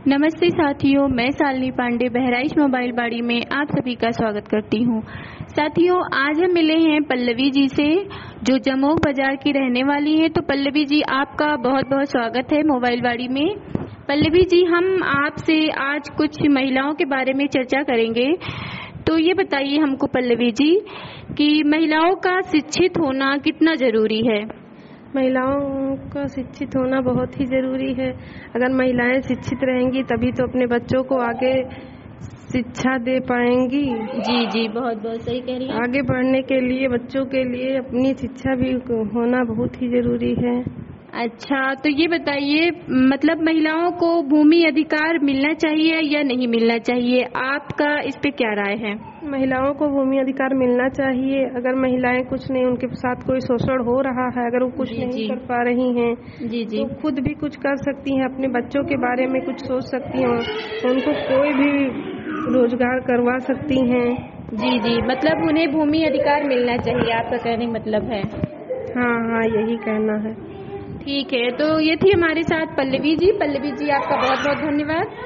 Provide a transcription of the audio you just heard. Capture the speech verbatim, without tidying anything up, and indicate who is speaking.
Speaker 1: नमस्ते साथियों, मैं शालिनी पांडे बहराइच मोबाइल बाड़ी में आप सभी का स्वागत करती हूँ। साथियों, आज हम मिले हैं पल्लवी जी से जो जमोग बाजार की रहने वाली हैं। तो पल्लवी जी, आपका बहुत बहुत स्वागत है मोबाइल बाड़ी में। पल्लवी जी, हम आपसे आज कुछ महिलाओं के बारे में चर्चा करेंगे। तो ये बताइए हमको पल्लवी जी कि महिलाओं का शिक्षित होना कितना जरूरी है।
Speaker 2: महिलाओं का शिक्षित होना बहुत ही ज़रूरी है। अगर महिलाएं शिक्षित रहेंगी तभी तो अपने बच्चों को आगे शिक्षा दे पाएंगी।
Speaker 1: जी जी, बहुत बहुत सही कह रही हैं।
Speaker 2: आगे बढ़ने के लिए बच्चों के लिए अपनी शिक्षा भी होना बहुत ही ज़रूरी है।
Speaker 1: अच्छा, तो ये बताइए मतलब महिलाओं को भूमि अधिकार मिलना चाहिए या नहीं मिलना चाहिए, आपका इस पे क्या राय है।
Speaker 2: महिलाओं को भूमि अधिकार मिलना चाहिए। अगर महिलाएं कुछ नहीं, उनके साथ कोई शोषण हो रहा है, अगर वो कुछ
Speaker 1: जी,
Speaker 2: नहीं
Speaker 1: जी,
Speaker 2: कर पा रही हैं
Speaker 1: जी जी,
Speaker 2: तो खुद भी कुछ कर सकती हैं, अपने बच्चों के बारे में कुछ सोच सकती हैं, उनको कोई भी रोजगार करवा सकती हैं।
Speaker 1: जी जी, मतलब उन्हें भूमि अधिकार मिलना चाहिए, आपका कहने का मतलब है।
Speaker 2: हाँ हाँ, यही कहना है।
Speaker 1: ठीक है, तो ये थी हमारे साथ पल्लवी जी। पल्लवी जी, आपका बहुत बहुत धन्यवाद।